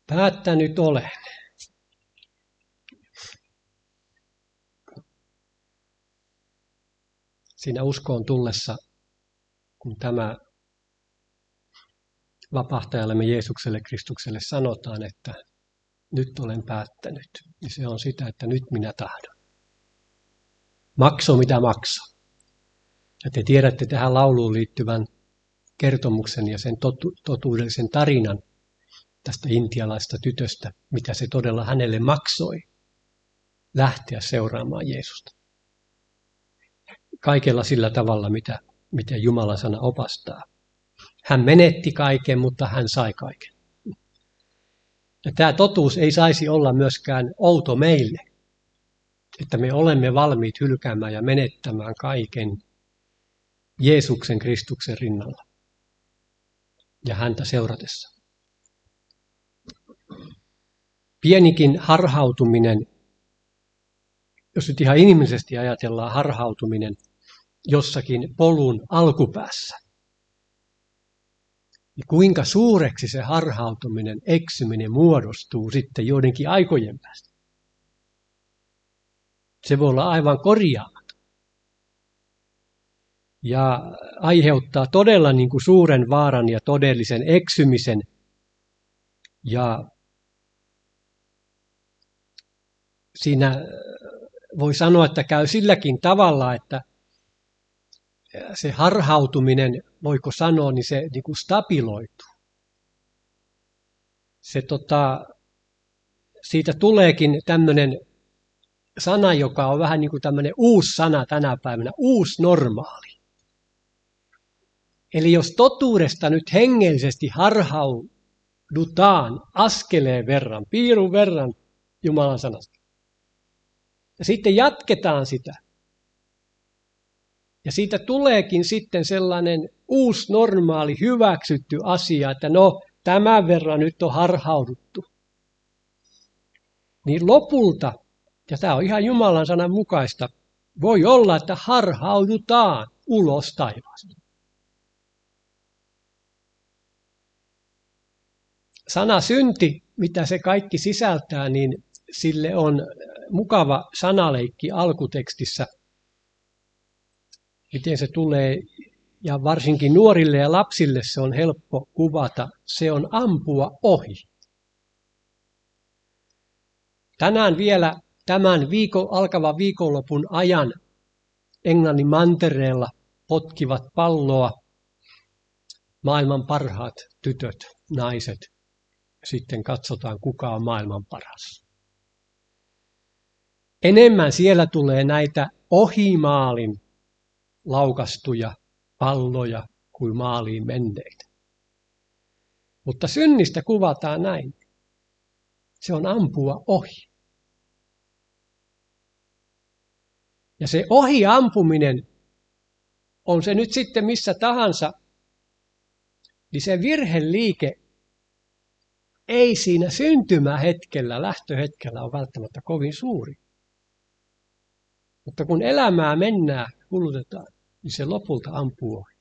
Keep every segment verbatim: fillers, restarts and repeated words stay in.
Päättänyt olen. Siinä uskoon tullessa, kun tämä vapahtajallemme Jeesukselle Kristukselle sanotaan, että nyt olen päättänyt, niin se on sitä, että nyt minä tahdon. Makso mitä maksaa. Ja te tiedätte tähän lauluun liittyvän kertomuksen ja sen totu- totuudellisen tarinan tästä intialaista tytöstä, mitä se todella hänelle maksoi lähteä seuraamaan Jeesusta. Kaikella sillä tavalla, mitä, miten Jumalan sana opastaa. Hän menetti kaiken, mutta hän sai kaiken. Ja tämä totuus ei saisi olla myöskään outo meille, että me olemme valmiit hylkäämään ja menettämään kaiken Jeesuksen Kristuksen rinnalla ja häntä seuratessa. Pienikin harhautuminen, jos nyt ihan inhimillisesti ajatellaan harhautuminen jossakin polun alkupäässä, niin kuinka suureksi se harhautuminen, eksyminen muodostuu sitten joidenkin aikojen päästä. Se voi olla aivan korjaamaton. Ja aiheuttaa todella niin kuin suuren vaaran ja todellisen eksymisen. Ja siinä voi sanoa, että käy silläkin tavalla, että se harhautuminen, voiko sanoa, niin se niin kuin stabiloituu. Se, tota, siitä tuleekin tämmöinen sana, joka on vähän niin kuin tämmöinen uusi sana tänä päivänä, uusi normaali. Eli jos totuudesta nyt hengellisesti harhaudutaan askeleen verran, piirun verran Jumalan sanasta, ja sitten jatketaan sitä, ja siitä tuleekin sitten sellainen uusi normaali hyväksytty asia, että no tämän verran nyt on harhauduttu. Niin lopulta, ja tämä on ihan Jumalan sanan mukaista, voi olla, että harhaudutaan ulos taivaasta. Sana synti, mitä se kaikki sisältää, niin sille on mukava sanaleikki alkutekstissä. Miten se tulee, ja varsinkin nuorille ja lapsille se on helppo kuvata, se on ampua ohi. Tänään vielä tämän viikon, alkavan viikonlopun ajan Englannin mantereella potkivat palloa maailman parhaat tytöt, naiset. Sitten katsotaan, kuka on maailman paras. Enemmän siellä tulee näitä ohimaalin laukastuja palloja kuin maaliin menneitä. Mutta synnistä kuvataan näin. Se on ampua ohi. Ja se ohi ampuminen, on se nyt sitten missä tahansa, niin se virheliike ei siinä syntymähetkellä, lähtöhetkellä ole välttämättä kovin suuri. Mutta kun elämää mennään, kulutetaan, niin se lopulta ampuu ohi.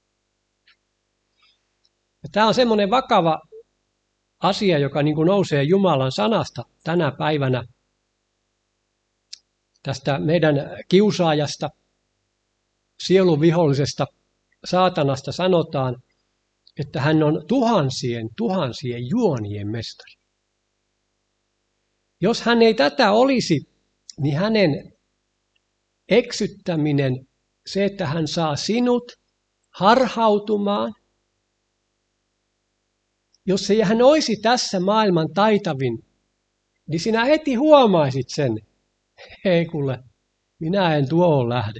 Ja tämä on semmoinen vakava asia, joka niin kuin nousee Jumalan sanasta tänä päivänä. Tästä meidän kiusaajasta, sielun vihollisesta, saatanasta sanotaan, että hän on tuhansien, tuhansien juonien mestari. Jos hän ei tätä olisi, niin hänen eksyttäminen, se, että hän saa sinut harhautumaan, jos ei hän olisi tässä maailman taitavin, niin sinä heti huomaisit sen. Hei kuule, minä en tuohon lähde.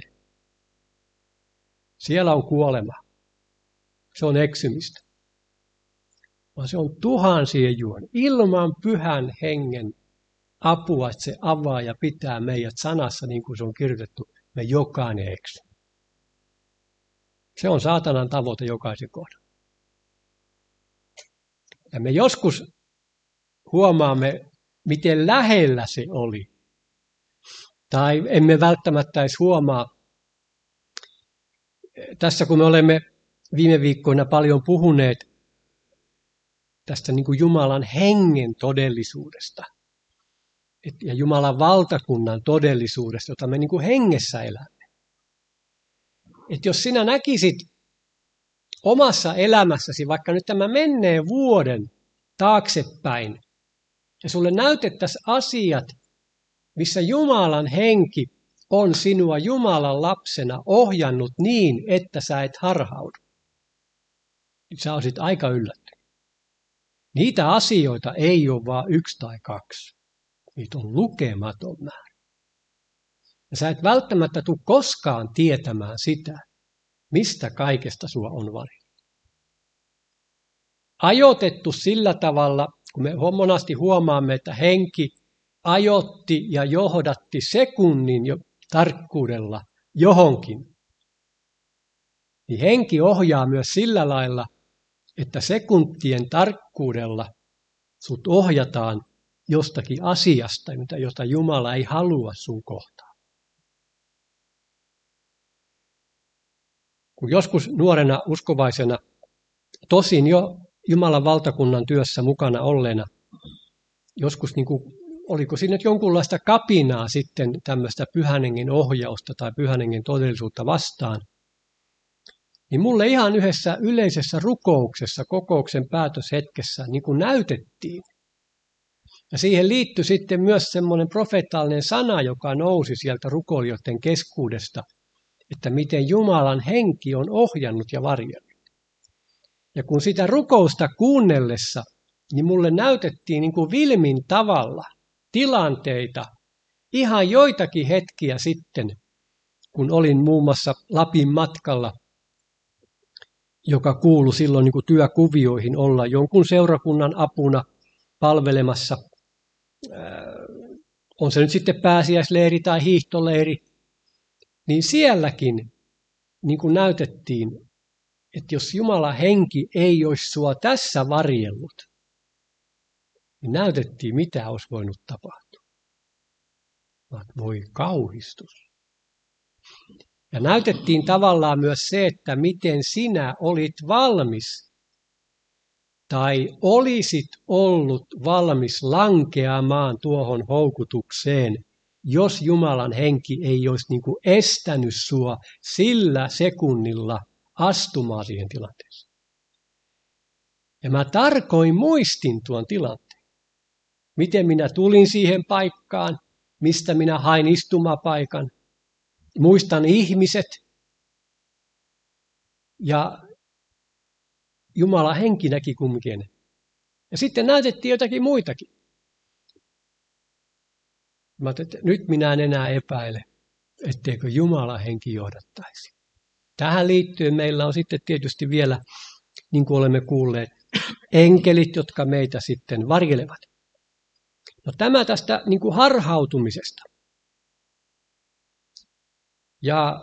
Siellä on kuolema. Se on eksymistä. Vaan se on tuhansien juoni. Ilman pyhän hengen apua, että se avaa ja pitää meidät sanassa, niin kuin se on kirjoitettu, me jokainen eksy. Se on saatanan tavoite jokaisen kohdalla. Ja me joskus huomaamme, miten lähellä se oli. Tai emme välttämättä edes huomaa. Tässä kun me olemme viime viikkoina paljon puhuneet tästä niin kuin Jumalan hengen todellisuudesta ja Jumalan valtakunnan todellisuudesta, jota me niin kuin hengessä elämme. Että jos sinä näkisit omassa elämässäsi vaikka nyt tämän menneen vuoden taaksepäin, ja sulle näytettäisiin asiat, missä Jumalan henki on sinua Jumalan lapsena ohjannut niin, että sä et harhaudu. Sä olisit aika yllättynyt. Niitä asioita ei ole vain yksi tai kaksi. Niitä on lukematon määrä. Ja sä et välttämättä tule koskaan tietämään sitä, mistä kaikesta sua on varjeltu. Ajoitettu sillä tavalla, kun me monasti huomaamme, että henki ajotti ja johdatti sekunnin jo tarkkuudella johonkin, niin henki ohjaa myös sillä lailla, että sekuntien tarkkuudella sut ohjataan jostakin asiasta, jota Jumala ei halua sun kohtaan. Kun joskus nuorena uskovaisena, tosin jo Jumalan valtakunnan työssä mukana olleena, joskus niin kuin, oliko siinä jonkunlaista kapinaa sitten tämmöistä pyhän hengen ohjausta tai pyhän hengen todellisuutta vastaan, niin mulle ihan yhdessä yleisessä rukouksessa, kokouksen päätöshetkessä niin kuin näytettiin. Ja siihen liittyi sitten myös semmoinen profeetallinen sana, joka nousi sieltä rukoilijoiden keskuudesta, että miten Jumalan henki on ohjannut ja varjellut. Ja kun sitä rukousta kuunnellessa, niin mulle näytettiin niin kuin vilmin tavalla tilanteita ihan joitakin hetkiä sitten, kun olin muun muassa Lapin matkalla, joka kuului silloin niin kuin työkuvioihin olla jonkun seurakunnan apuna palvelemassa. On se nyt sitten pääsiäisleiri tai hiihtoleiri, niin sielläkin niin kuin näytettiin, että jos Jumalan henki ei olisi sua tässä varjellut, niin näytettiin, mitä olisi voinut tapahtua. Voi kauhistus. Ja näytettiin tavallaan myös se, että miten sinä olit valmis tai olisit ollut valmis lankeamaan tuohon houkutukseen, jos Jumalan henki ei olisi niin kuin estänyt sua sillä sekunnilla astumaan siihen tilanteeseen. Ja mä tarkoin muistin tuon tilanteen. Miten minä tulin siihen paikkaan, mistä minä hain istumapaikan. Muistan ihmiset ja Jumalan henki näki kumminkin. Ja sitten näytettiin jotakin muitakin. Mä ajattelin, että nyt minä en enää epäile, etteikö Jumalan henki johdattaisi. Tähän liittyen meillä on sitten tietysti vielä, niin kuin olemme kuulleet, enkelit, jotka meitä sitten varjelevat. No tämä tästä niin kuin harhautumisesta. Ja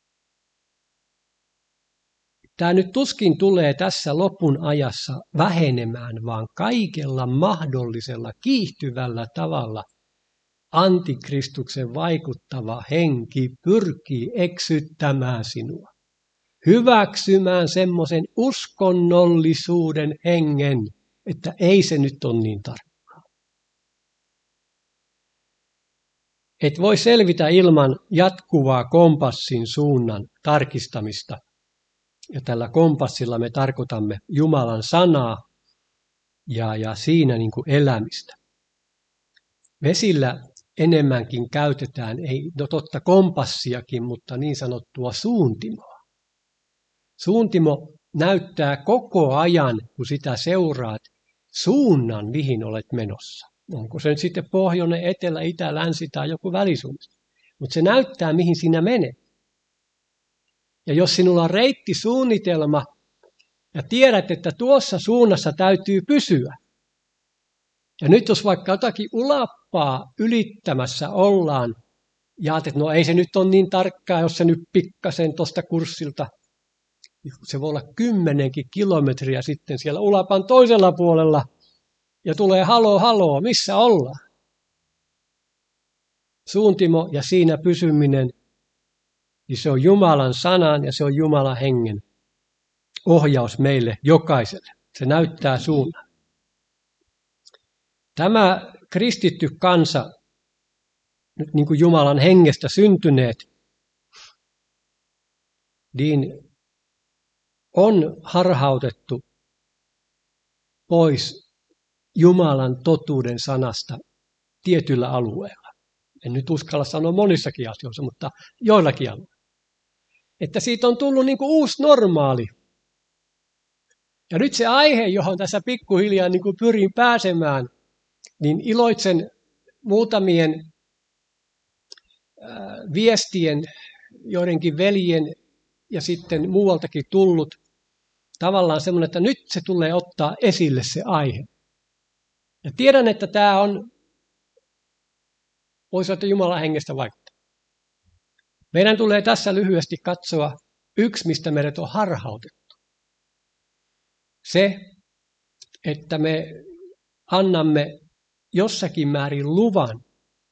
tämä nyt tuskin tulee tässä lopun ajassa vähenemään, vaan kaikella mahdollisella kiihtyvällä tavalla antikristuksen vaikuttava henki pyrkii eksyttämään sinua. Hyväksymään semmoisen uskonnollisuuden hengen, että ei se nyt ole niin tarkkaa. Et voi selvitä ilman jatkuvaa kompassin suunnan tarkistamista. Ja tällä kompassilla me tarkoitamme Jumalan sanaa ja, ja siinä niin kuin elämistä. Vesillä enemmänkin käytetään, ei no totta kompassiakin, mutta niin sanottua suuntimoa. Suuntimo näyttää koko ajan, kun sitä seuraat, suunnan, mihin olet menossa. Onko se nyt sitten pohjoinen, etelä, itä, länsi tai joku välisuunta. Mutta se näyttää, mihin sinä menet. Ja jos sinulla on reittisuunnitelma ja tiedät, että tuossa suunnassa täytyy pysyä. Ja nyt jos vaikka jotakin ulappaa ylittämässä ollaan, ja että no ei se nyt ole niin tarkkaa, jos se nyt pikkasen tuosta kurssilta. Se voi olla kymmenenkin kilometriä sitten siellä ulapan toisella puolella. Ja tulee haloo, haloo, missä ollaan? Suuntimo ja siinä pysyminen, niin se on Jumalan sanan ja se on Jumalan hengen ohjaus meille jokaiselle. Se näyttää suunnan. Tämä kristitty kansa, nyt niin kuin Jumalan hengestä syntyneet, niin on harhautettu pois Jumalan totuuden sanasta tietyllä alueella. En nyt uskalla sanoa monissakin asioissa, mutta joillakin alueilla. Että siitä on tullut niin kuin uusi normaali. Ja nyt se aihe, johon tässä pikkuhiljaa niin kuin pyrin pääsemään, niin iloitsen muutamien ää, viestien, joidenkin veljen ja sitten muualtakin tullut, tavallaan semmoinen, että nyt se tulee ottaa esille se aihe. Ja tiedän, että tämä on, voisi olla Jumalan hengestä vaikuttaa. Meidän tulee tässä lyhyesti katsoa yksi, mistä meidät on harhautettu. Se, että me annamme jossakin määrin luvan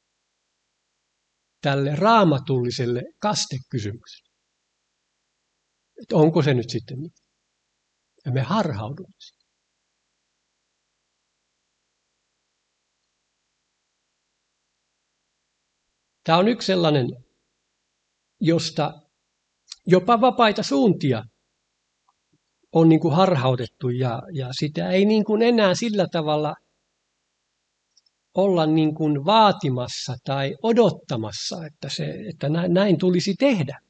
tälle raamatulliselle kastekysymykselle. Että onko se nyt sitten niin? Ja me harhaudumme. Tämä on yksi sellainen, josta jopa vapaita suuntia on niin kuin harhautettu ja, ja sitä ei niin kuin enää sillä tavalla olla niin kuin vaatimassa tai odottamassa, että, se, että näin tulisi tehdä.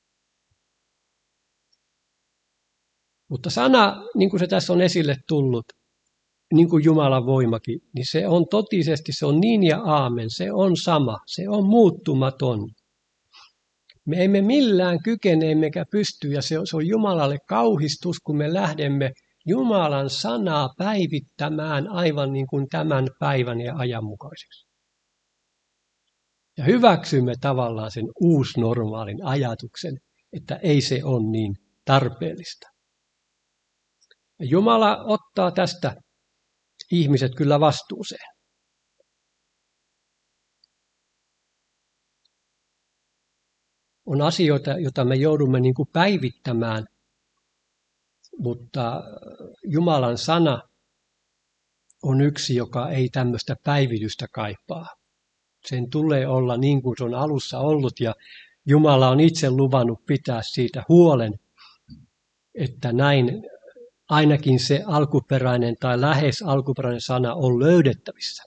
Mutta sana, niin kuin se tässä on esille tullut, niin kuin Jumalan voimakin, niin se on totisesti, se on niin ja aamen, se on sama, se on muuttumaton. Me emme millään kykene emmekä pysty, ja se on, se on Jumalalle kauhistus, kun me lähdemme Jumalan sanaa päivittämään aivan niin kuin tämän päivän ja ajan mukaiseksi. Ja hyväksymme tavallaan sen uusnormaalin ajatuksen, että ei se ole niin tarpeellista. Ja Jumala ottaa tästä ihmiset kyllä vastuuseen. On asioita, joita me joudumme niin kuin päivittämään, mutta Jumalan sana on yksi, joka ei tämmöistä päivitystä kaipaa. Sen tulee olla niin kuin se on alussa ollut, ja Jumala on itse luvannut pitää siitä huolen, että näin ainakin se alkuperäinen tai lähes alkuperäinen sana on löydettävissä.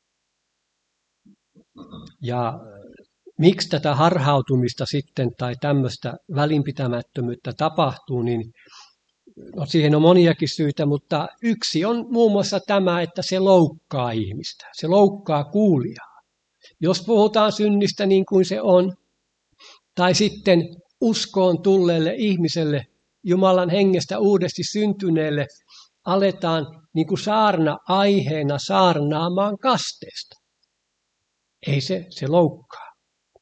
Ja miksi tätä harhautumista sitten tai tämmöistä välinpitämättömyyttä tapahtuu, niin no siihen on moniakin syitä, mutta yksi on muun muassa tämä, että se loukkaa ihmistä, se loukkaa kuulijaa. Jos puhutaan synnistä niin kuin se on, tai sitten uskoon tulleelle ihmiselle, Jumalan hengestä uudesti syntyneelle, aletaan niin kuin saarna aiheena saarnaamaan kasteesta. Ei se, se loukkaa.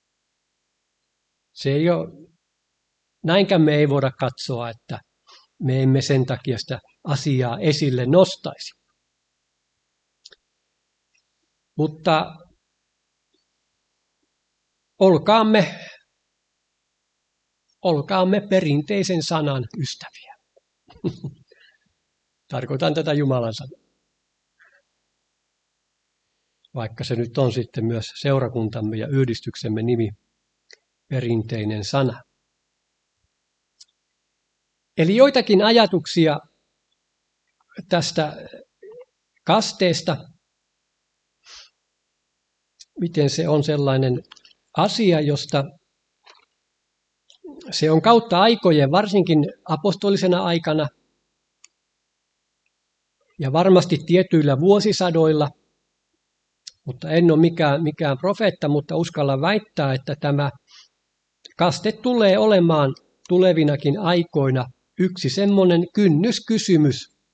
Se ei ole, näinkään me ei voida katsoa, että me emme sen takia sitä asiaa esille nostaisi. Mutta olkaamme, olkaamme perinteisen sanan ystäviä. Tarkoitan tätä Jumalan sanaa. Vaikka se nyt on sitten myös seurakuntamme ja yhdistyksemme nimi, perinteinen sana. Eli joitakin ajatuksia tästä kasteesta, miten se on sellainen asia, josta se on kautta aikojen, varsinkin apostolisena aikana ja varmasti tietyillä vuosisadoilla, mutta en ole mikään, mikään profeetta, mutta uskallan väittää, että tämä kaste tulee olemaan tulevinakin aikoina yksi semmoinen kynnyskysymys,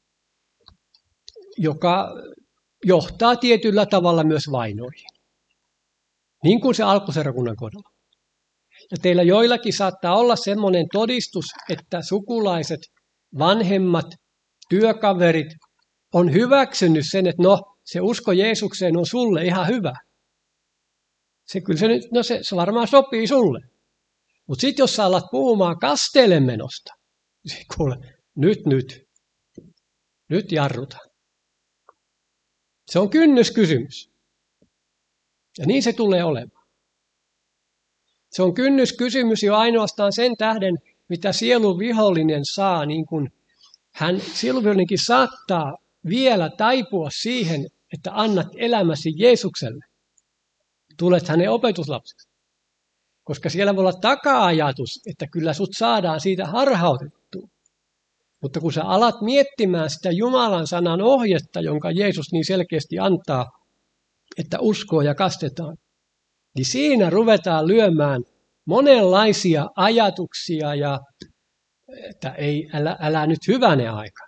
joka johtaa tietyllä tavalla myös vainoihin. Niin kuin se alkuseurakunnan kohdalla. Ja teillä joillakin saattaa olla semmoinen todistus, että sukulaiset, vanhemmat, työkaverit on hyväksynyt sen, että no, se usko Jeesukseen on sulle ihan hyvä. Se kyllä se, no se, se varmaan sopii sulle. Mutta sitten jos sä alat puhumaan kasteelle menosta, niin kuule, nyt, nyt, nyt jarruta. Se on kynnyskysymys. Ja niin se tulee olemaan. Se on kynnyskysymys jo ainoastaan sen tähden, mitä sielun vihollinen saa, niin kuin hän sielunvihollinenkin saattaa vielä taipua siihen, että annat elämäsi Jeesukselle. Tulet hänen opetuslapseksi. Koska siellä voi olla taka-ajatus, että kyllä sut saadaan siitä harhautettua. Mutta kun sä alat miettimään sitä Jumalan sanan ohjetta, jonka Jeesus niin selkeästi antaa, että uskoo ja kastetaan, niin siinä ruvetaan lyömään monenlaisia ajatuksia ja että ei, älä, älä nyt hyvänen aika.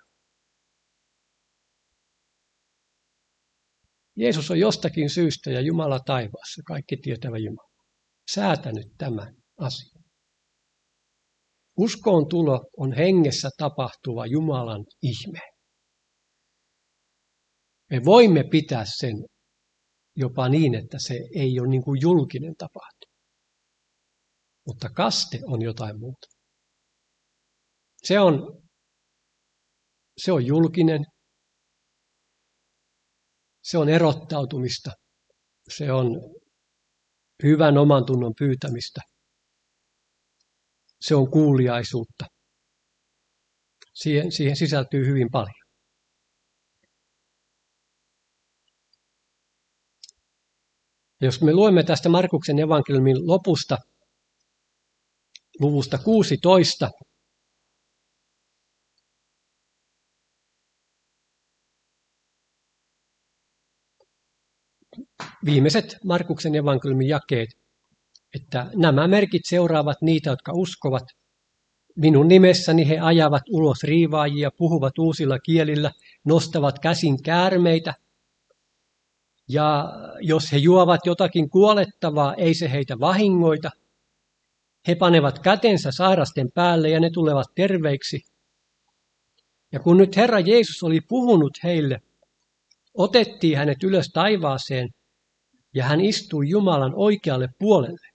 Jeesus on jostakin syystä ja Jumala taivaassa, kaikki tietävä Jumala, säätänyt tämän asian. Uskoon tulo on hengessä tapahtuva Jumalan ihme. Me voimme pitää sen jopa niin, että se ei ole niin kuin julkinen tapahtuma. Mutta kaste on jotain muuta. Se on, se on julkinen. Se on erottautumista. Se on hyvän oman tunnon pyytämistä. Se on kuuliaisuutta. Siihen, siihen sisältyy hyvin paljon. Ja jos me luemme tästä Markuksen evankeliumin lopusta, luvusta kuusitoista, viimeiset Markuksen evankeliumin jakeet, että nämä merkit seuraavat niitä, jotka uskovat. Minun nimessäni he ajavat ulos riivaajia, puhuvat uusilla kielillä, nostavat käsin käärmeitä. Ja jos he juovat jotakin kuolettavaa, ei se heitä vahingoita. He panevat kätensä sairasten päälle ja ne tulevat terveiksi. Ja kun nyt Herra Jeesus oli puhunut heille, otettiin hänet ylös taivaaseen ja hän istui Jumalan oikealle puolelle.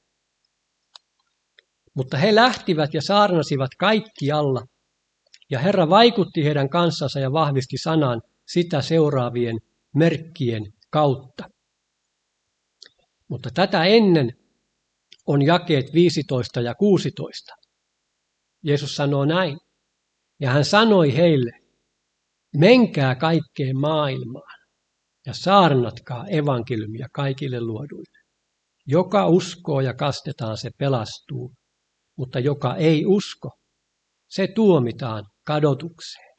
Mutta he lähtivät ja saarnasivat kaikkialla, ja Herra vaikutti heidän kanssansa ja vahvisti sanan sitä seuraavien merkkien kautta. Mutta tätä ennen on jakeet viisitoista ja kuusitoista. Jeesus sanoo näin, ja hän sanoi heille, menkää kaikkeen maailmaan ja saarnatkaa evankeliumia kaikille luoduille. Joka uskoo ja kastetaan, se pelastuu, mutta joka ei usko, se tuomitaan kadotukseen.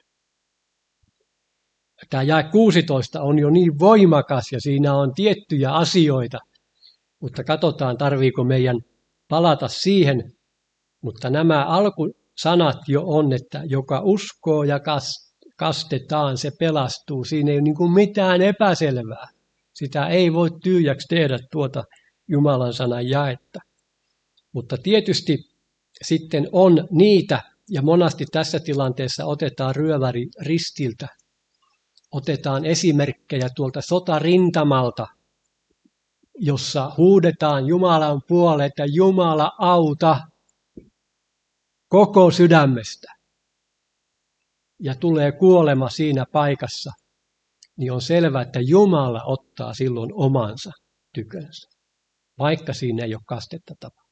Tämä jae kuusitoista on jo niin voimakas ja siinä on tiettyjä asioita, mutta katsotaan tarviiko meidän palata siihen. Mutta nämä alkusanat jo on, että joka uskoo ja kastetaan, se pelastuu. Siinä ei ole niin kuin mitään epäselvää. Sitä ei voi tyhjäksi tehdä tuota Jumalan sanan jaetta. Mutta tietysti sitten on niitä, ja monasti tässä tilanteessa otetaan ryöväri ristiltä. Otetaan esimerkkejä tuolta sotarintamalta, jossa huudetaan Jumalan puoleen, että Jumala auta koko sydämestä. Ja tulee kuolema siinä paikassa, niin on selvää, että Jumala ottaa silloin omansa tykönsä, vaikka siinä ei ole kastetta tapahtunut.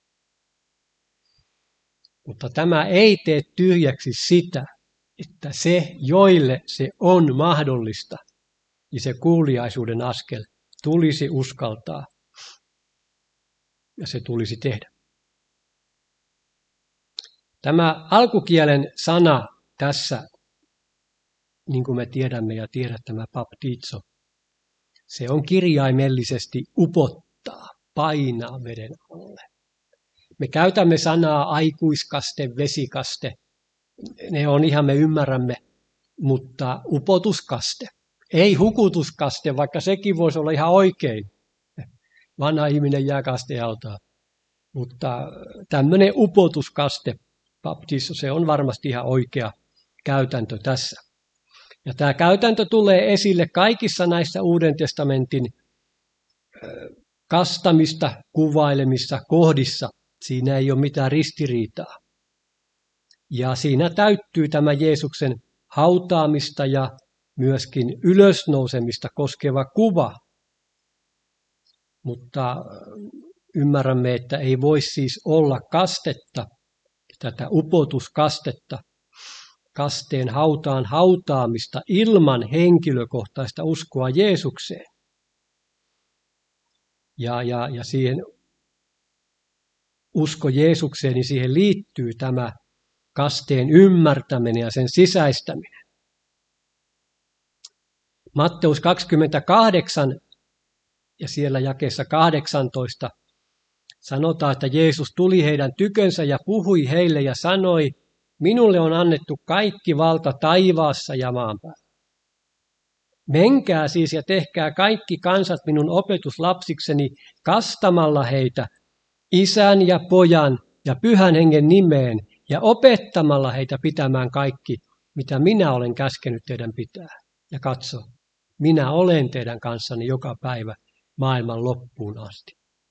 Mutta tämä ei tee tyhjäksi sitä, että se, joille se on mahdollista, niin se kuuliaisuuden askel tulisi uskaltaa ja se tulisi tehdä. Tämä alkukielen sana tässä, niin kuin me tiedämme ja tiedät tämä baptizo, se on kirjaimellisesti upottaa, painaa veden alle. Me käytämme sanaa aikuiskaste, vesikaste, ne on ihan me ymmärrämme, mutta upotuskaste, ei hukutuskaste, vaikka sekin voisi olla ihan oikein. Vanha ihminen jää kastealtaan, mutta tämmöinen upotuskaste, baptizo, se on varmasti ihan oikea käytäntö tässä. Ja tämä käytäntö tulee esille kaikissa näissä Uuden testamentin kastamista kuvailemissa kohdissa. Siinä ei ole mitään ristiriitaa. Ja siinä täyttyy tämä Jeesuksen hautaamista ja myöskin ylösnousemista koskeva kuva. Mutta ymmärrämme, että ei voi siis olla kastetta, tätä upotuskastetta, kasteen hautaan hautaamista ilman henkilökohtaista uskoa Jeesukseen. Ja, ja, ja siihen usko Jeesukseen, niin siihen liittyy tämä kasteen ymmärtäminen ja sen sisäistäminen. Matteus kaksikymmentäkahdeksan ja siellä jakeessa kahdeksantoista sanotaan, että Jeesus tuli heidän tykönsä ja puhui heille ja sanoi, minulle on annettu kaikki valta taivaassa ja maan päällä. Menkää siis ja tehkää kaikki kansat minun opetuslapsikseni kastamalla heitä Isän ja Pojan ja Pyhän Hengen nimeen ja opettamalla heitä pitämään kaikki, mitä minä olen käskenyt teidän pitää. Ja katso, minä olen teidän kanssani joka päivä maailman loppuun asti.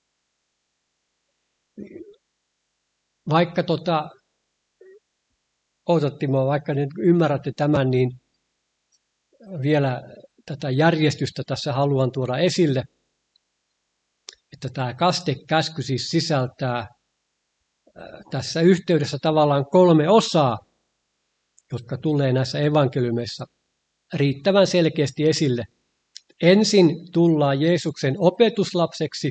Vaikka tota, odotti mua, vaikka nyt ymmärrätte tämän, niin vielä tätä järjestystä tässä haluan tuoda esille, että tämä kastekäsky siis sisältää tässä yhteydessä tavallaan kolme osaa, jotka tulee näissä evankeliumeissa riittävän selkeästi esille. Ensin tullaan Jeesuksen opetuslapseksi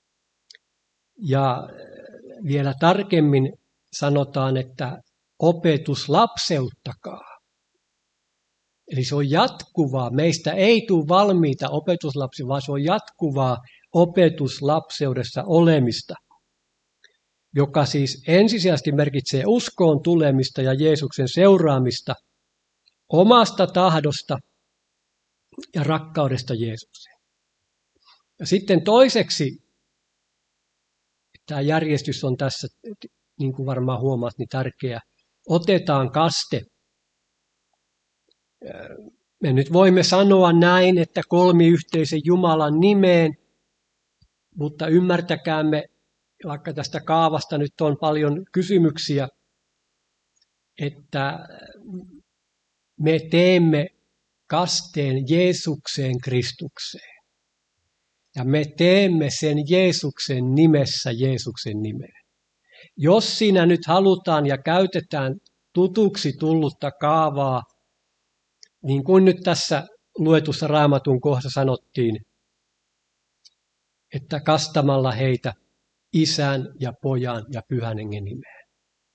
ja vielä tarkemmin sanotaan, että opetuslapseuttakaa. Eli se on jatkuvaa. Meistä ei tule valmiita opetuslapsia, vaan se on jatkuvaa opetuslapseudessa olemista, joka siis ensisijaisesti merkitsee uskoon tulemista ja Jeesuksen seuraamista omasta tahdosta ja rakkaudesta Jeesukseen. Ja sitten toiseksi, tämä järjestys on tässä, niin kuin varmaan huomaat, niin tärkeä. Otetaan kaste. Me nyt voimme sanoa näin, että kolmiyhteisen Jumalan nimeen, mutta ymmärtäkäämme, vaikka tästä kaavasta nyt on paljon kysymyksiä, että me teemme kasteen Jeesukseen Kristukseen. Ja me teemme sen Jeesuksen nimessä Jeesuksen nimeen. Jos siinä nyt halutaan ja käytetään tutuksi tullutta kaavaa, niin kuin nyt tässä luetussa Raamatun kohdassa sanottiin, että kastamalla heitä Isän ja Pojan ja Pyhän Hengen nimeen.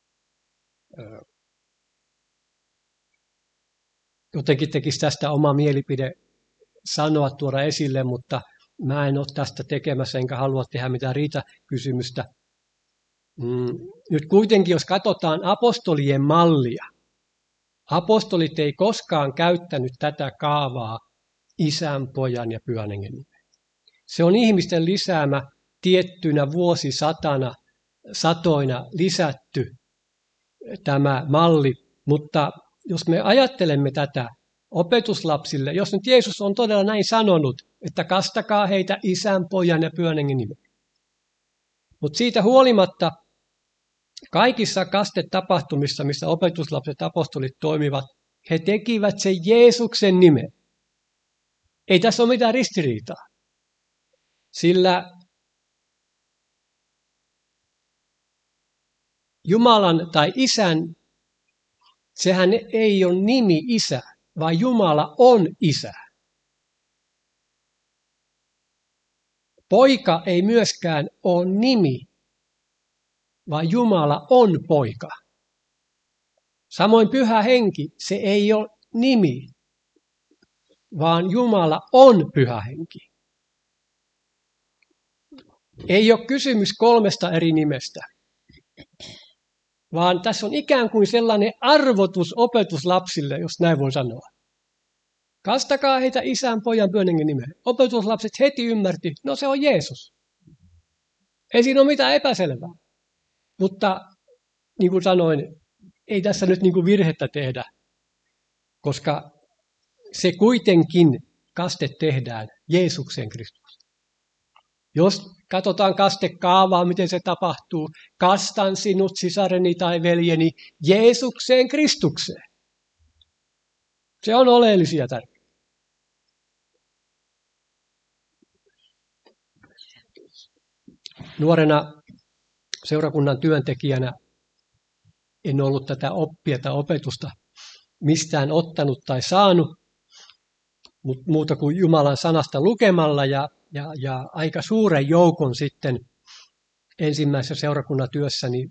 Jotenkin tekisi tästä oma mielipide sanoa, tuoda esille, mutta mä en ole tästä tekemässä, enkä halua tehdä mitään riitakysymystä. Nyt kuitenkin, jos katsotaan apostolien mallia, apostolit ei koskaan käyttänyt tätä kaavaa Isän, Pojan ja Pyhän Hengen nimeen. Se on ihmisten lisäämä tiettynä vuosisatana, satoina lisätty tämä malli, mutta jos me ajattelemme tätä opetuslapsille, jos nyt Jeesus on todella näin sanonut, että kastakaa heitä Isän, Pojan ja Pyhän Hengen nimeen. Mutta siitä huolimatta kaikissa kastetapahtumissa, missä opetuslapset apostolit toimivat, he tekivät sen Jeesuksen nimen. Ei tässä ole mitään ristiriitaa. Sillä Jumalan tai Isän, sehän ei ole nimi Isä, vaan Jumala on Isä. Poika ei myöskään ole nimi, vaan Jumala on poika. Samoin Pyhä Henki, se ei ole nimi, vaan Jumala on Pyhä Henki. Ei ole kysymys kolmesta eri nimestä, vaan tässä on ikään kuin sellainen arvotus opetuslapsille, jos näin voi sanoa. Kastakaa heitä Isän, Pojan, Pyhän Hengen nimeen. Opetuslapset heti ymmärti, no se on Jeesus. Ei siinä ole mitään epäselvää. Mutta niin kuin sanoin, ei tässä nyt niin kuin virhettä tehdä, koska se kuitenkin kaste tehdään Jeesukseen Kristukseen. Jos katsotaan kastekaavaa, miten se tapahtuu, kastan sinut, sisareni tai veljeni, Jeesukseen Kristukseen. Se on oleellisia tärkeää. Nuorena seurakunnan työntekijänä en ollut tätä oppia tai opetusta mistään ottanut tai saanut, mutta muuta kuin Jumalan sanasta lukemalla ja, ja, ja aika suuren joukon sitten ensimmäisessä seurakunnan työssäni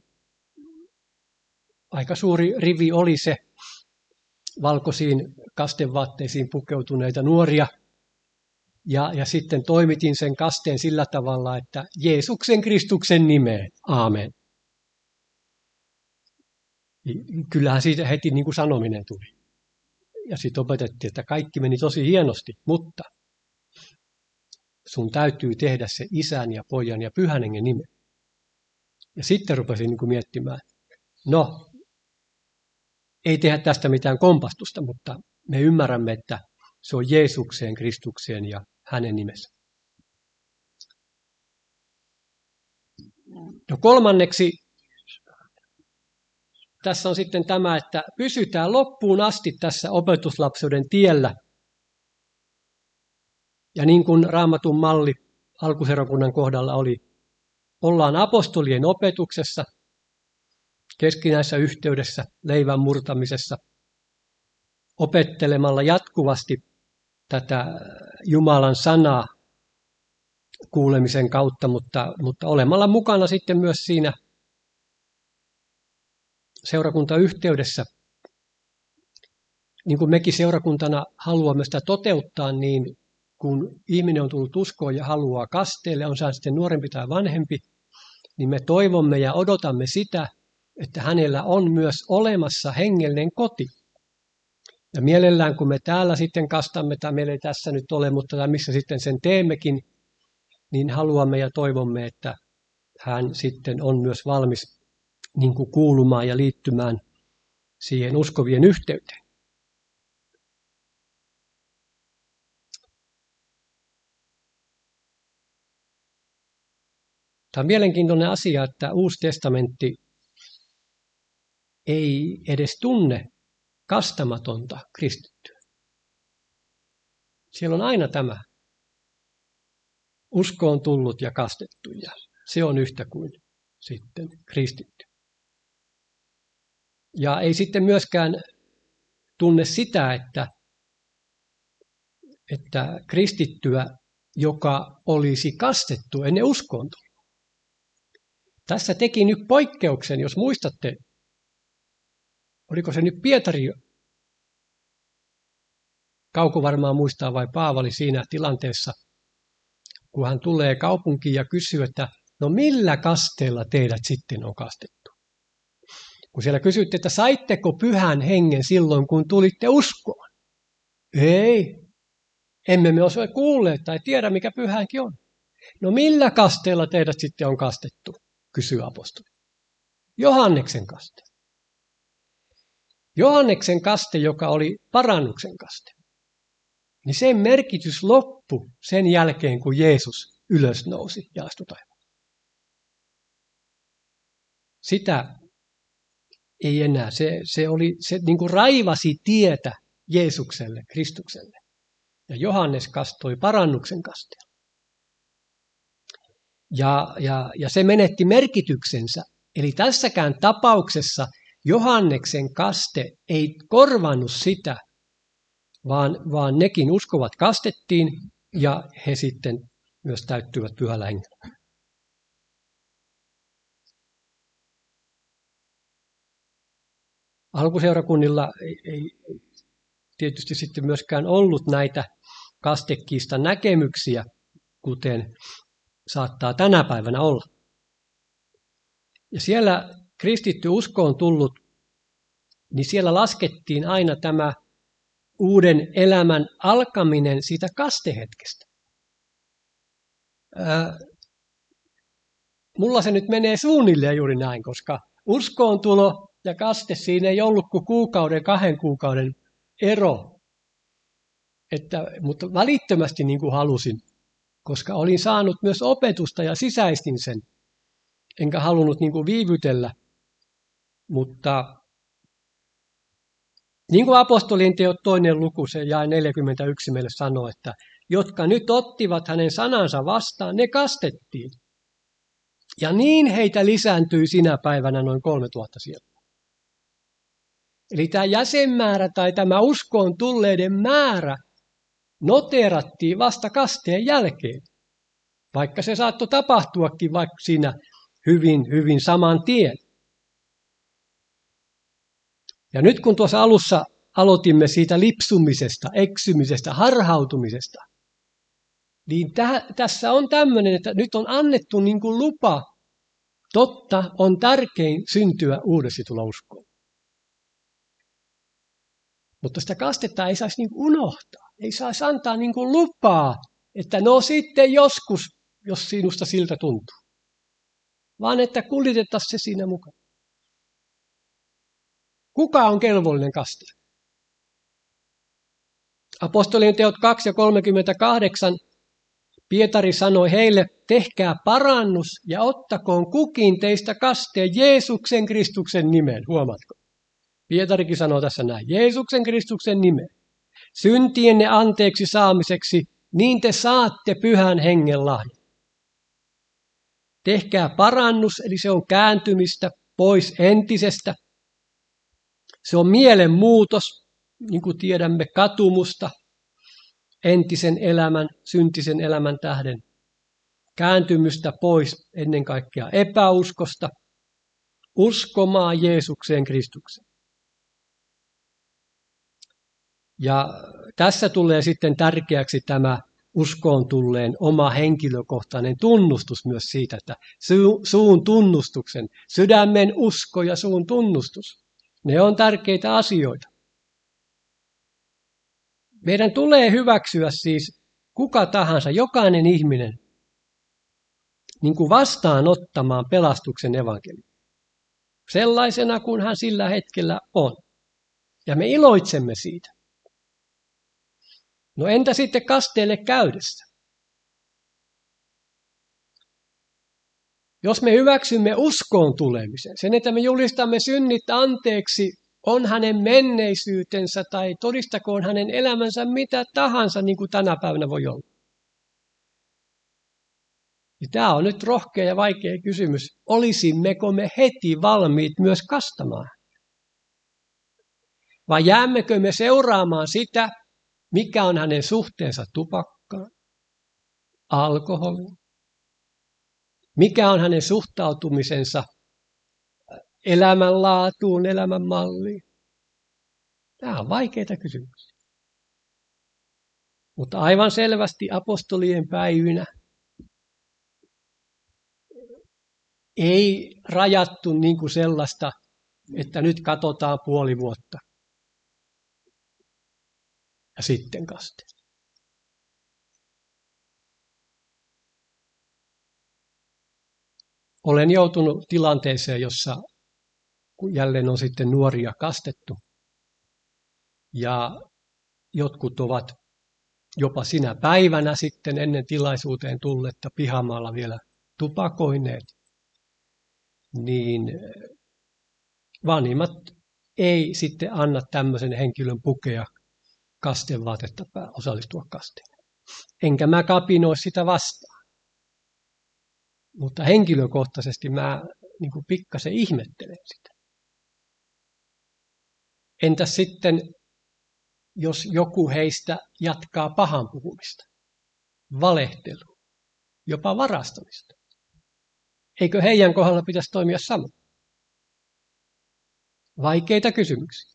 aika suuri rivi oli se valkoisiin kastevaatteisiin pukeutuneita nuoria. Ja, ja sitten toimitin sen kasteen sillä tavalla, että Jeesuksen Kristuksen nimeen, aamen. Kyllähän siitä heti niin kuin sanominen tuli. Ja sitten opetettiin, että kaikki meni tosi hienosti, mutta sun täytyy tehdä se isän ja pojan ja pyhän hengen nime. Ja sitten rupesin niin kuin miettimään, no, ei tehdä tästä mitään kompastusta, mutta me ymmärrämme, että se on Jeesukseen, Kristukseen ja hänen nimessä. No kolmanneksi, tässä on sitten tämä, että pysytään loppuun asti tässä opetuslapsuuden tiellä. Ja niin kuin Raamatun malli alkuseurakunnan kohdalla oli, ollaan apostolien opetuksessa, keskinäisessä yhteydessä, leivän murtamisessa, opettelemalla jatkuvasti tätä Jumalan sanaa kuulemisen kautta, mutta, mutta olemalla mukana sitten myös siinä seurakuntayhteydessä. Niin kuin mekin seurakuntana haluamme sitä toteuttaa, niin kun ihminen on tullut uskoon ja haluaa kasteelle, on se sitten nuorempi tai vanhempi, niin me toivomme ja odotamme sitä, että hänellä on myös olemassa hengellinen koti. Ja mielellään, kun me täällä sitten kastamme, tai meillä ei tässä nyt ole, mutta tai missä sitten sen teemmekin, niin haluamme ja toivomme, että hän sitten on myös valmis niin kuin kuulumaan ja liittymään siihen uskovien yhteyteen. Tämä on mielenkiintoinen asia, että Uusi testamentti ei edes tunne kastamatonta kristittyä. Siellä on aina tämä uskoon tullut ja kastettu, ja se on yhtä kuin sitten kristitty. Ja ei sitten myöskään tunne sitä, että, että kristittyä, joka olisi kastettu ennen uskoon tuloa. Tässä teki nyt poikkeuksen, jos muistatte, oliko se nyt Pietari, Kauko varmaan muistaa vai Paavali siinä tilanteessa, kun hän tulee kaupunkiin ja kysyy, että no millä kasteella teidät sitten on kastettu? Kun siellä kysytte, että saitteko pyhän hengen silloin, kun tulitte uskoon? Ei, emme me ole kuulleet tai tiedä, mikä pyhänkin on. No millä kasteella teidät sitten on kastettu, kysyy apostoli. Johanneksen kaste. Johanneksen kaste, joka oli parannuksen kaste. Niin sen merkitys loppui sen jälkeen, kun Jeesus ylösnousi ja astui taivaan. Sitä ei enää. Se, se, oli, se niin kuin raivasi tietä Jeesukselle, Kristukselle. Ja Johannes kastoi parannuksen kasteella. Ja, ja, ja se menetti merkityksensä. Eli tässäkään tapauksessa Johanneksen kaste ei korvannut sitä, vaan, vaan nekin uskovat kastettiin ja he sitten myös täyttyivät pyhällä hengellä. Alkuseurakunnilla ei, ei tietysti sitten myöskään ollut näitä kastekiista näkemyksiä, kuten saattaa tänä päivänä olla. Ja siellä kristitty uskoon tullut, niin siellä laskettiin aina tämä uuden elämän alkaminen siitä kastehetkestä. Ää, mulla se nyt menee suunnilleen juuri näin, koska uskoontulo ja kaste, siinä ei ollut kuin kuukauden, kahden kuukauden ero. Että, mutta välittömästi niin kuin halusin, koska olin saanut myös opetusta ja sisäistin sen. Enkä halunnut niin kuin viivytellä, mutta niin kuin apostolien teot toinen luku, se jae neljäkymmentäyksi meille sanoo, että jotka nyt ottivat hänen sanansa vastaan, ne kastettiin. Ja niin heitä lisääntyi sinä päivänä noin kolmetuhatta sielua. Eli tämä jäsenmäärä tai tämä uskoon tulleiden määrä noteerattiin vasta kasteen jälkeen. Vaikka se saattoi tapahtuakin vaikka siinä hyvin, hyvin saman tien. Ja nyt kun tuossa alussa aloitimme siitä lipsumisesta, eksymisestä, harhautumisesta, niin täh, tässä on tämmöinen, että nyt on annettu niin kuin lupa. Totta on tärkein syntyä uudesti tulla uskoon. Mutta sitä kastetta ei saisi niin kuin unohtaa. Ei saisi antaa niin kuin lupaa, että no sitten joskus, jos sinusta siltä tuntuu. Vaan että kuljetettaisiin se siinä mukaan. Kuka on kelvollinen kaste? Apostolien teot kaksi ja kolmekymmentäkahdeksan. Pietari sanoi heille, tehkää parannus ja ottakoon kukin teistä kasteen Jeesuksen Kristuksen nimeen. Huomaatko? Pietarikin sanoo tässä näin, Jeesuksen Kristuksen nimeen. Syntienne anteeksi saamiseksi, niin te saatte pyhän hengen lahjan. Tehkää parannus, eli se on kääntymistä pois entisestä. Se on mielenmuutos, niin kuin tiedämme, katumusta entisen elämän, syntisen elämän tähden. Kääntymystä pois ennen kaikkea epäuskosta, uskomaan Jeesukseen Kristukseen. Ja tässä tulee sitten tärkeäksi tämä uskoon tulleen oma henkilökohtainen tunnustus myös siitä, että suun tunnustuksen, sydämen usko ja suun tunnustus, ne on tärkeitä asioita. Meidän tulee hyväksyä siis kuka tahansa, jokainen ihminen, niin kuin vastaanottamaan pelastuksen evankeliumi. Sellaisena kuin hän sillä hetkellä on. Ja me iloitsemme siitä. No entä sitten kasteelle käydessä? Jos me hyväksymme uskoon tulemisen, sen että me julistamme synnit anteeksi, on hänen menneisyytensä tai todistakoon hänen elämänsä mitä tahansa, niin kuin tänä päivänä voi olla. Ja tämä on nyt rohkea ja vaikea kysymys. Olisimmeko me heti valmiit myös kastamaan? Vai jäämmekö me seuraamaan sitä, mikä on hänen suhteensa tupakkaan, alkoholiin? Mikä on hänen suhtautumisensa elämänlaatuun, elämänmalliin? Tämä on vaikeita kysymyksiä. Mutta aivan selvästi apostolien päivinä ei rajattu niin kuin sellaista, että nyt katsotaan puoli vuotta ja sitten kaste. Olen joutunut tilanteeseen, jossa jälleen on sitten nuoria kastettu ja jotkut ovat jopa sinä päivänä sitten ennen tilaisuuteen tulletta pihamaalla vielä tupakoineet, niin vanhimmat ei sitten anna tämmöisen henkilön pukea kastevaatetta osallistua kasteen. Enkä mä kapinoi sitä vastaan. Mutta henkilökohtaisesti mä niin kuin pikkasen ihmettelen sitä. Entäs sitten, jos joku heistä jatkaa pahan puhumista, valehtelua, jopa varastamista? Eikö heidän kohdalla pitäisi toimia samoin? Vaikeita kysymyksiä.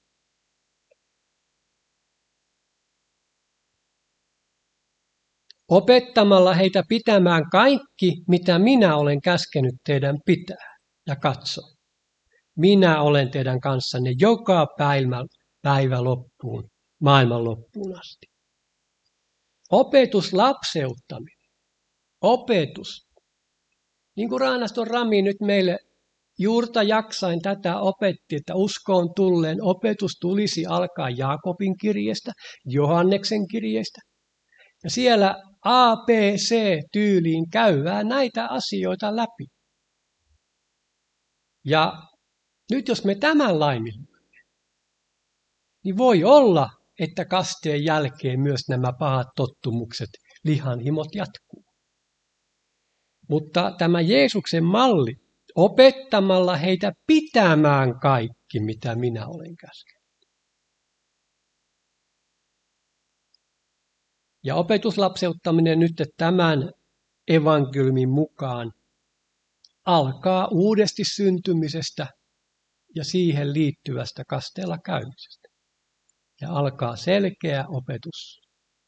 Opettamalla heitä pitämään kaikki, mitä minä olen käskenyt teidän pitää ja katso. Minä olen teidän kanssanne joka päivä, päivä loppuun, maailman loppuun asti. Opetus lapseuttaminen. Opetus. Niin kuin Raanaston Rami nyt meille juurta jaksain tätä opetti, että uskoon tulleen opetus tulisi alkaa Jaakobin kirjeestä, Johanneksen kirjeestä. Ja siellä A B C-tyyliin käydään näitä asioita läpi. Ja nyt jos me tämän laiminlyömme, niin voi olla, että kasteen jälkeen myös nämä pahat tottumukset, lihanhimot jatkuu. Mutta tämä Jeesuksen malli, opettamalla heitä pitämään kaikki, mitä minä olen käskenyt. Ja opetuslapseuttaminen nyt tämän evankeliumin mukaan alkaa uudesti syntymisestä ja siihen liittyvästä kasteella käymisestä. Ja alkaa selkeä opetus.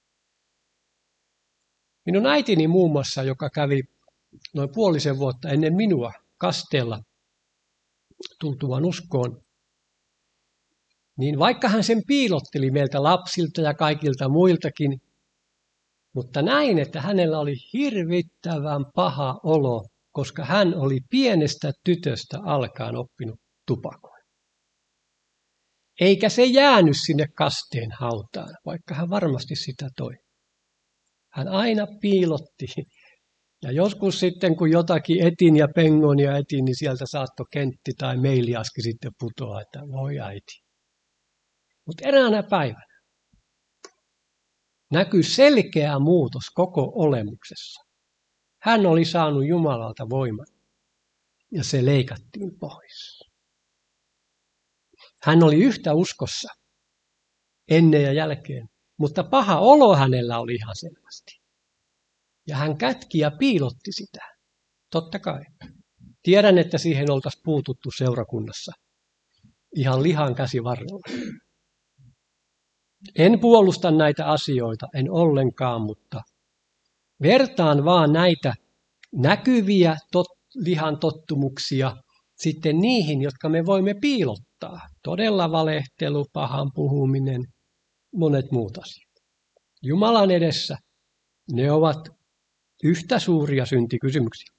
Minun äitini muun muassa, joka kävi noin puolisen vuotta ennen minua kasteella tultuaan uskoon, niin vaikka hän sen piilotteli meiltä lapsilta ja kaikilta muiltakin, mutta näin, että hänellä oli hirvittävän paha olo, koska hän oli pienestä tytöstä alkaen oppinut tupakoida. Eikä se jäänyt sinne kasteen hautaan, vaikka hän varmasti sitä toi. Hän aina piilotti. Ja joskus sitten, kun jotakin etin ja pengonia etin, niin sieltä saattoi kentti tai meiliaski sitten putoa, että voi äiti. Mutta eräänä päivänä näkyi selkeä muutos koko olemuksessa. Hän oli saanut Jumalalta voiman ja se leikattiin pois. Hän oli yhtä uskossa ennen ja jälkeen, mutta paha olo hänellä oli ihan selvästi. Ja hän kätki ja piilotti sitä. Totta kai. Tiedän, että siihen oltaisiin puututtu seurakunnassa. Ihan lihan käsivarrella. En puolusta näitä asioita, en ollenkaan, mutta vertaan vaan näitä näkyviä tot, lihan tottumuksia sitten niihin, jotka me voimme piilottaa. Todella valehtelu, pahan puhuminen, monet muut asiat. Jumalan edessä ne ovat yhtä suuria syntikysymyksiä.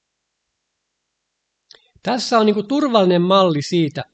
Tässä on niin kuin turvallinen malli siitä,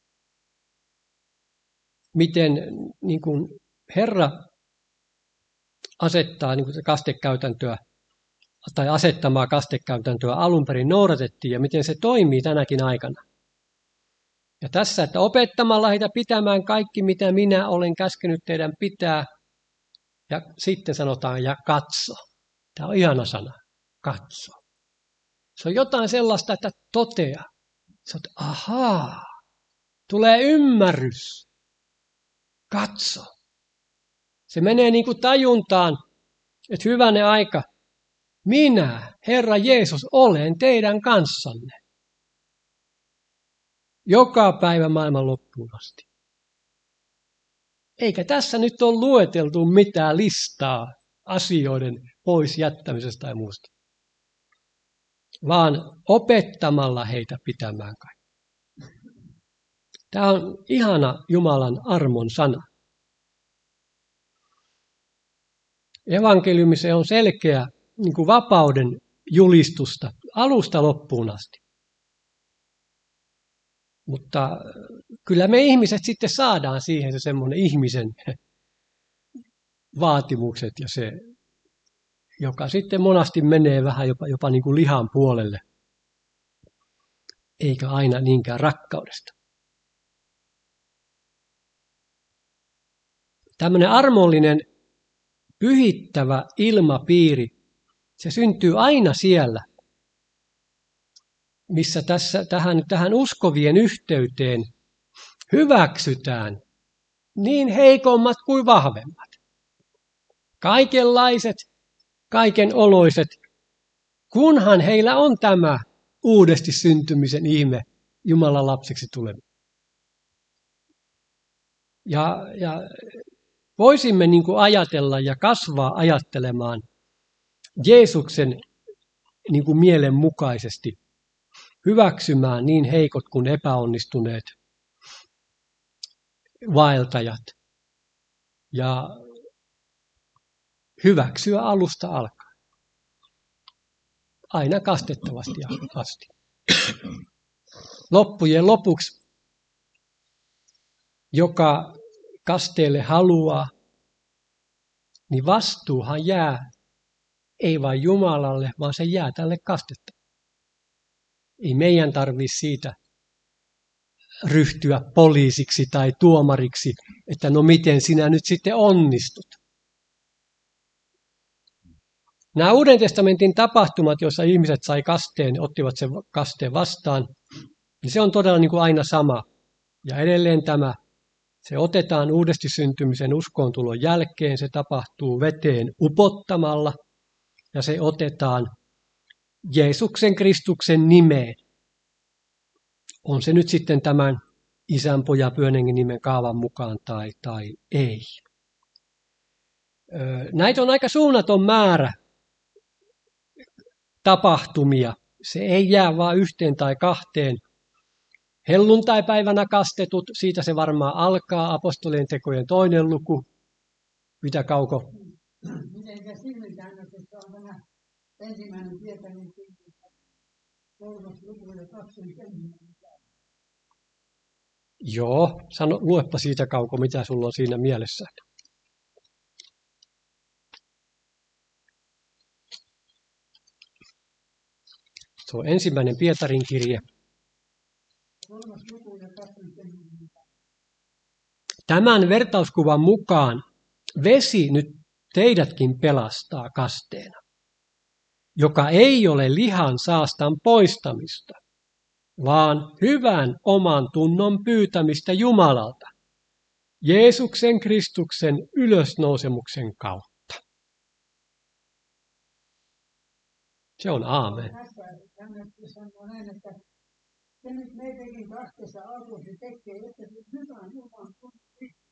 miten niin kuin Herra asettaa niin kuin kastekäytäntöä tai asettamaa kastekäytäntöä alun perin noudatettiin ja miten se toimii tänäkin aikana. Ja tässä, että opettamalla heitä pitämään kaikki, mitä minä olen käskenyt teidän pitää, ja sitten sanotaan, ja katso. Tämä on ihana sana, katso. Se on jotain sellaista, että totea. Se on, ahaa, tulee ymmärrys. Katso. Se menee niin kuin tajuntaan, että hyvänen aika, minä, Herra Jeesus, olen teidän kanssanne. Joka päivä maailman loppuun asti. Eikä tässä nyt ole lueteltu mitään listaa asioiden pois jättämisestä tai muusta, vaan opettamalla heitä pitämään kaikki. Tämä on ihana Jumalan armon sana. Evankeliumi se on selkeä niin kuin vapauden julistusta alusta loppuun asti. Mutta kyllä me ihmiset sitten saadaan siihen se semmoinen ihmisen vaatimukset ja se, joka sitten monasti menee vähän jopa, jopa niin kuin lihan puolelle, eikä aina niinkään rakkaudesta. Tämmöinen armollinen, pyhittävä ilmapiiri, se syntyy aina siellä, missä tässä, tähän, tähän uskovien yhteyteen hyväksytään niin heikommat kuin vahvemmat. Kaikenlaiset, kaikenoloiset, kunhan heillä on tämä uudesti syntymisen ihme Jumalan lapseksi tuleminen. Ja, ja voisimme niin kuin ajatella ja kasvaa ajattelemaan Jeesuksen niin kuin mielen mukaisesti, hyväksymään niin heikot kuin epäonnistuneet vaeltajat ja hyväksyä alusta alkaen. Aina kastettavasti asti. Loppujen lopuksi, joka kasteelle haluaa, niin vastuuhan jää ei vain Jumalalle, vaan se jää tälle kastetta. Ei meidän tarvitse siitä ryhtyä poliisiksi tai tuomariksi, että no miten sinä nyt sitten onnistut. Nämä Uuden testamentin tapahtumat, joissa ihmiset sai kasteen, ottivat sen kasteen vastaan, niin se on todella niin kuin aina sama. Ja edelleen tämä, se otetaan uudesti syntymisen uskontulon jälkeen, se tapahtuu veteen upottamalla ja se otetaan Jeesuksen Kristuksen nimeen. On se nyt sitten tämän Isän, Pojan, Pyhän Hengen nimen kaavan mukaan tai, tai ei. Näitä on aika suunnaton määrä tapahtumia. Se ei jää vain yhteen tai kahteen. Helluntaipäivänä kastetut, siitä se varmaan alkaa, apostolien tekojen toinen luku. Mitä Kauko? Mitenkä silmitäännöksessä on tämä ensimmäinen Pietarin kolmas luku ja kaksikymmentä. Joo, sano, luepa siitä Kauko, mitä sulla on siinä mielessä. Se on ensimmäinen Pietarin kirje. Tämän vertauskuvan mukaan vesi nyt teidätkin pelastaa kasteena, joka ei ole lihan saastan poistamista, vaan hyvän oman tunnon pyytämistä Jumalalta, Jeesuksen Kristuksen ylösnousemuksen kautta. Se on aamen. Se nyt meitäkin kasteessa alkuisi tekee, että se hyvän oman tunnon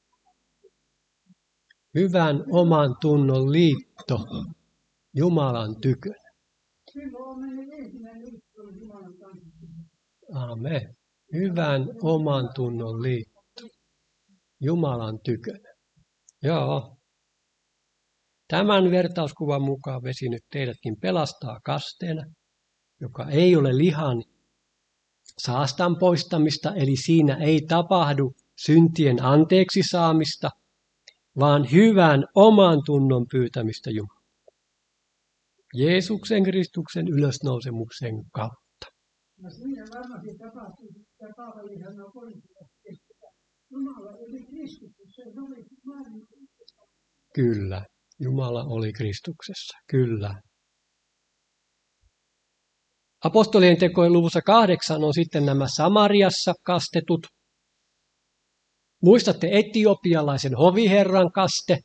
Hyvän oman tunnon liitto Jumalan tykönä. Silloin on mennyt ensimmäinen liitto Jumalan kanssa. Aamen. Hyvän oman tunnon liitto Jumalan tykönä. Joo. Tämän vertauskuvan mukaan vesi nyt teidätkin pelastaa kasteena, joka ei ole lihan saastan poistamista, eli siinä ei tapahdu syntien anteeksi saamista, vaan hyvän oman tunnon pyytämistä Jumalalta. Jeesuksen Kristuksen ylösnousemuksen kautta. No siinä varmasti tapahtuu, että Paavali sanoo Korinthalaisille, että Jumala oli Kristuksessa, se oli maailman. Kyllä, Jumala oli Kristuksessa, kyllä. Apostolien tekojen luvussa kahdeksan on sitten nämä Samariassa kastetut. Muistatte etiopialaisen hoviherran kaste?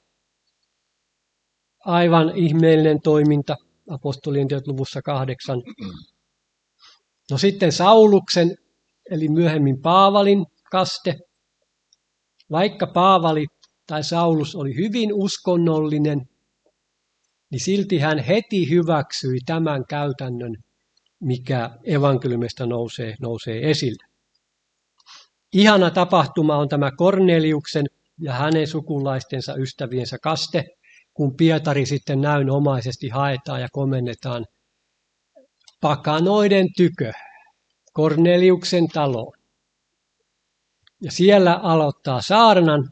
Aivan ihmeellinen toiminta apostolien teot luvussa kahdeksan. No sitten Sauluksen, eli myöhemmin Paavalin kaste. Vaikka Paavali tai Saulus oli hyvin uskonnollinen, niin silti hän heti hyväksyi tämän käytännön, mikä evankeliumista nousee, nousee esille. Ihana tapahtuma on tämä Korneliuksen ja hänen sukulaistensa ystäviensä kaste, kun Pietari sitten näynomaisesti haetaan ja komennetaan pakanoiden tykö, Korneliuksen taloon. Ja siellä aloittaa saarnan,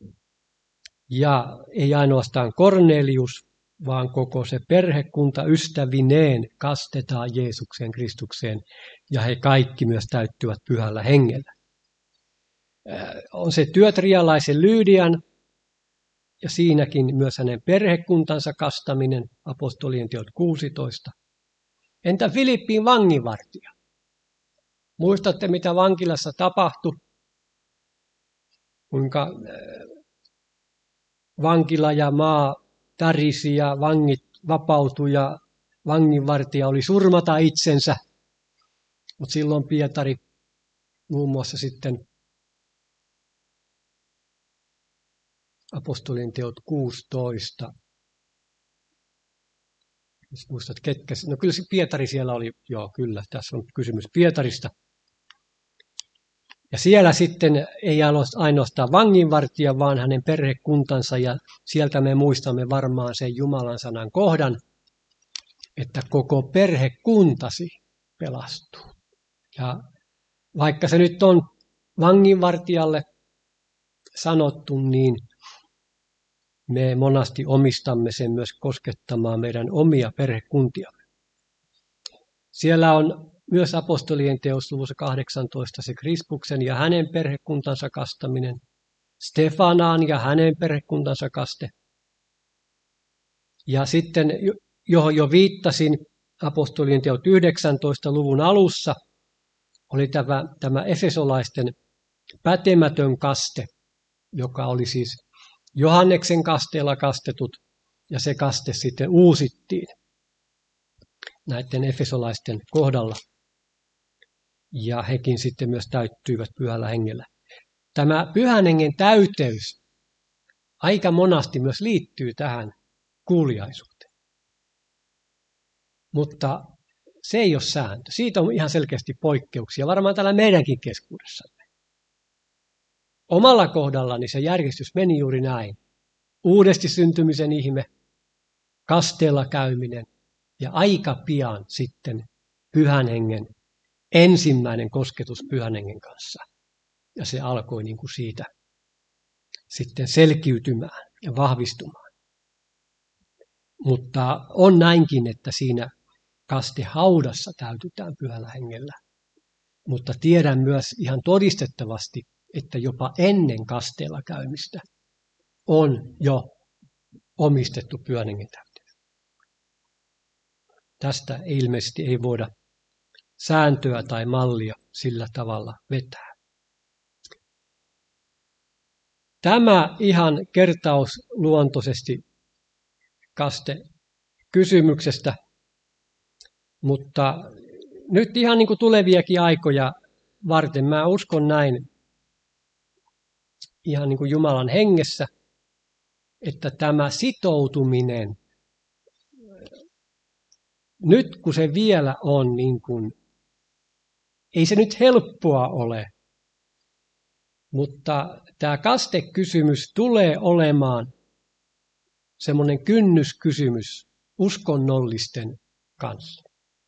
ja ei ainoastaan Kornelius, vaan koko se perhekunta ystävineen kastetaan Jeesuksen Kristukseen, ja he kaikki myös täyttyvät pyhällä hengellä. On se työtrialaisen Lyydian, ja siinäkin myös hänen perhekuntansa kastaminen, apostolien teot kuusitoista. Entä Filippiin vanginvartija? Muistatte, mitä vankilassa tapahtui? Kuinka vankila ja maa tärisi ja vangit vapautui ja vanginvartija oli surmata itsensä. Mutta silloin Pietari muun muassa sitten apostolien teot kuusitoista. Jos muistat, ketkä, no kyllä se Pietari siellä oli, joo kyllä, tässä on kysymys Pietarista. Ja siellä sitten ei ainoastaan vanginvartija, vaan hänen perhekuntansa, ja sieltä me muistamme varmaan sen Jumalan sanan kohdan, että koko perhekuntasi pelastuu. Ja vaikka se nyt on vanginvartijalle sanottu, niin me monasti omistamme sen myös koskettamaan meidän omia perhekuntiamme. Siellä on myös apostolien teos luvussa kahdeksantoista se Krispuksen ja hänen perhekuntansa kastaminen, Stefanaan ja hänen perhekuntansa kaste. Ja sitten johon jo viittasin apostolien teot yhdeksäntoista luvun alussa, oli tämä, tämä efesolaisten pätemätön kaste, joka oli siis Johanneksen kasteella kastetut, ja se kaste sitten uusittiin näiden efesolaisten kohdalla. Ja hekin sitten myös täyttyivät pyhällä hengellä. Tämä pyhän hengen täyteys aika monasti myös liittyy tähän kuuliaisuuteen. Mutta se ei ole sääntö. Siitä on ihan selkeästi poikkeuksia, varmaan täällä meidänkin keskuudessamme. Omalla kohdallani se järjestys meni juuri näin. Uudesti syntymisen ihme, kasteella käyminen ja aika pian sitten pyhän hengen ensimmäinen kosketus pyhän hengen kanssa. Ja se alkoi niin kuin siitä sitten selkiytymään ja vahvistumaan. Mutta on näinkin, että siinä kastehaudassa täytytään pyhällä hengellä. Mutta tiedän myös ihan todistettavasti, että jopa ennen kasteella käymistä on jo omistettu pyhän hengen täyteys. Tästä ilmeisesti ei voida sääntöä tai mallia sillä tavalla vetää. Tämä ihan kertausluontoisesti kaste kysymyksestä, mutta nyt ihan niin kuin tuleviakin aikoja varten mä uskon näin ihan niin kuin Jumalan hengessä, että tämä sitoutuminen, nyt kun se vielä on niin kuin, ei se nyt helppoa ole, mutta tämä kastekysymys tulee olemaan semmoinen kynnyskysymys uskonnollisten kanssa.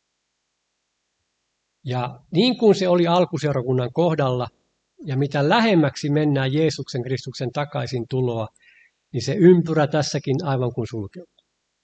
Ja niin kuin se oli alkuseurakunnan kohdalla, ja mitä lähemmäksi mennään Jeesuksen Kristuksen takaisin tuloa, niin se ympyrä tässäkin aivan kuin sulkeutuu.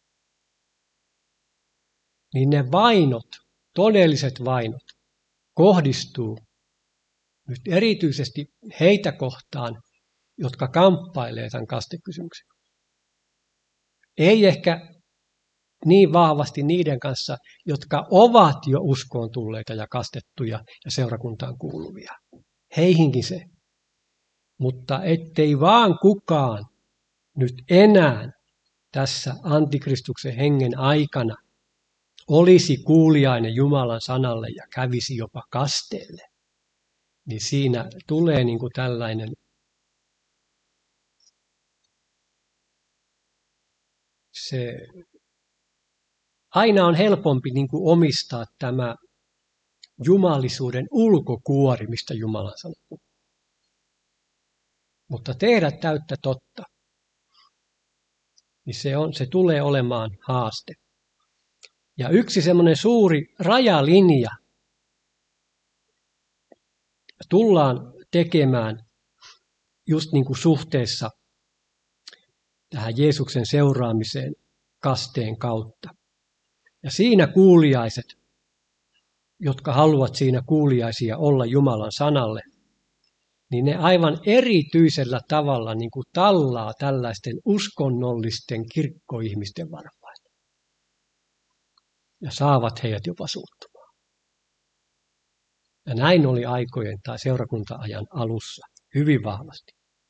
Niin ne vainot, todelliset vainot, kohdistuu nyt erityisesti heitä kohtaan, jotka kamppailee tämän kastekysymyksen. Ei ehkä niin vahvasti niiden kanssa, jotka ovat jo uskoon tulleita ja kastettuja ja seurakuntaan kuuluvia. Heihinkin se. Mutta ettei vaan kukaan nyt enää tässä antikristuksen hengen aikana olisi kuuliainen Jumalan sanalle ja kävisi jopa kasteelle, niin siinä tulee niin kuin tällainen se aina on helpompi niin kuin omistaa tämä jumalisuuden ulkokuori, mistä Jumala sanoo. Mutta tehdä täyttä totta, niin se, on, se tulee olemaan haaste. Ja yksi semmoinen suuri rajalinja tullaan tekemään just niin kuin suhteessa tähän Jeesuksen seuraamiseen kasteen kautta. Ja siinä kuuliaiset, jotka haluavat siinä kuuliaisia olla Jumalan sanalle, niin ne aivan erityisellä tavalla niin kuin tallaa tällaisten uskonnollisten kirkkoihmisten varpaille. Ja saavat heidät jopa suuttumaan. Ja näin oli aikojen tai seurakunta-ajan alussa hyvin vahvasti.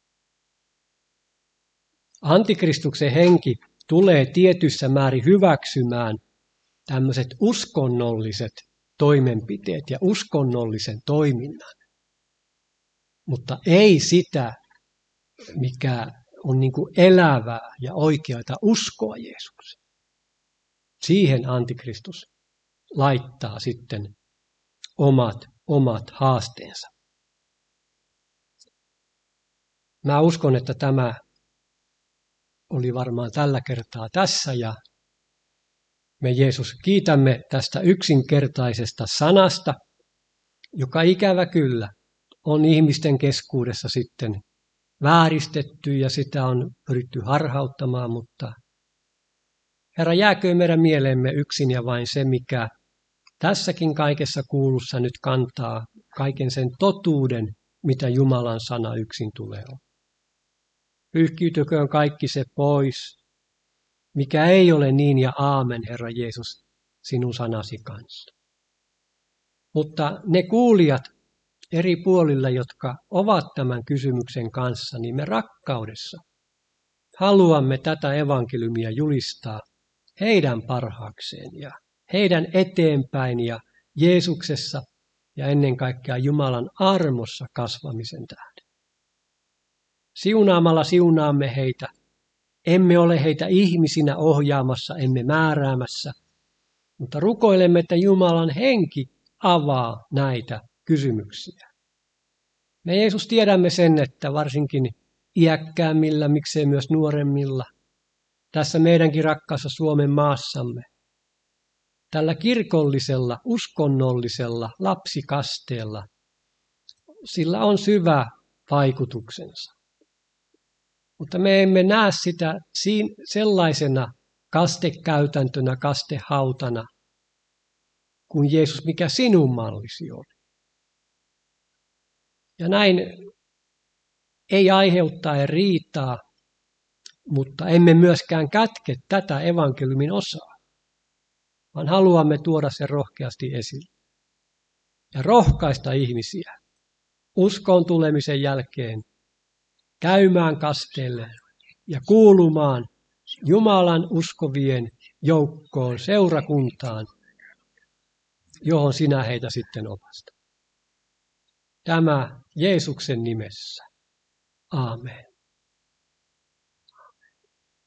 Antikristuksen henki tulee tietyssä määrin hyväksymään tämmöiset uskonnolliset toimenpiteet ja uskonnollisen toiminnan. Mutta ei sitä, mikä on niin kuin elävää ja oikeata uskoa Jeesukseen. Siihen antikristus laittaa sitten omat, omat haasteensa. Mä uskon, että tämä oli varmaan tällä kertaa tässä ja me Jeesus kiitämme tästä yksinkertaisesta sanasta, joka ikävä kyllä on ihmisten keskuudessa sitten vääristetty ja sitä on pyritty harhauttamaan, mutta Herra, jääköön meidän mieleemme yksin ja vain se, mikä tässäkin kaikessa kuulussa nyt kantaa kaiken sen totuuden, mitä Jumalan sana yksin tulee. Pyyhkiytyköön kaikki se pois, mikä ei ole niin ja aamen, Herra Jeesus, sinun sanasi kanssa. Mutta ne kuulijat eri puolilla, jotka ovat tämän kysymyksen kanssa, niin me rakkaudessa haluamme tätä evankeliumia julistaa heidän parhaakseen ja heidän eteenpäin ja Jeesuksessa ja ennen kaikkea Jumalan armossa kasvamisen tähden. Siunaamalla siunaamme heitä. Emme ole heitä ihmisinä ohjaamassa, emme määräämässä, mutta rukoilemme, että Jumalan henki avaa näitä kysymyksiä. Me Jeesus tiedämme sen, että varsinkin iäkkäämmillä, miksei myös nuoremmilla, tässä meidänkin rakkaassa Suomen maassamme, tällä kirkollisella, uskonnollisella lapsikasteella, sillä on syvä vaikutuksensa. Mutta me emme näe sitä sellaisena kastekäytäntönä, kastehautana, kuin Jeesus, mikä sinun mallisi oli. Ja näin ei aiheuttaen riitaa, mutta emme myöskään kätke tätä evankeliumin osaa, vaan haluamme tuoda sen rohkeasti esille. Ja rohkaista ihmisiä uskoon tulemisen jälkeen käymään kasteelle ja kuulumaan Jumalan uskovien joukkoon, seurakuntaan, johon sinä heitä sitten opastat. Tämä Jeesuksen nimessä. Aamen.